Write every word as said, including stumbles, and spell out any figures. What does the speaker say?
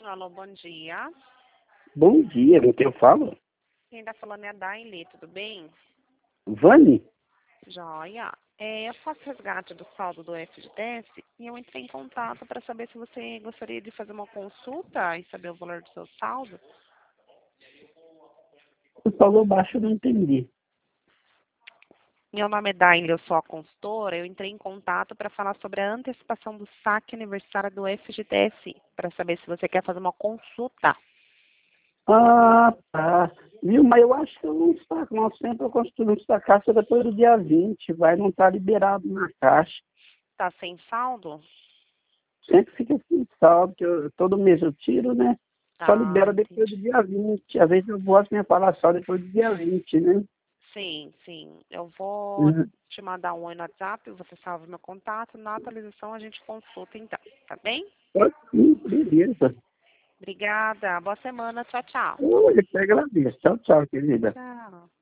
Alô, bom dia. Bom dia, no que eu falo? Quem está falando é a Daile, tudo bem? Vani? Joia. É, eu faço resgate do saldo do F G T S e eu entrei em contato para saber se você gostaria de fazer uma consulta e saber o valor do seu saldo. Você falou baixo, eu não entendi. Meu nome é Daile, eu sou a consultora. Eu entrei em contato para falar sobre a antecipação do saque aniversário do F G T S, para saber se você quer fazer uma consulta. Ah, tá. Viu, mas eu acho que eu não saco, não. Sempre eu construo essa caixa depois do dia vinte, vai não estar liberado na caixa. Tá sem saldo? Sempre fica assim, saldo, que eu, todo mês eu tiro, né? Só Ah, libera depois do entendi. dia vinte. Às vezes eu gosto de falar só depois do dia vinte, né? Sim, sim. Eu vou Uhum. te mandar um oi no WhatsApp, você salva meu contato. Na atualização a gente consulta então, tá bem? Pode sim, beleza. Obrigada. Boa semana. Tchau, tchau. Eu, eu te agradeço. Tchau, tchau, querida. Tchau.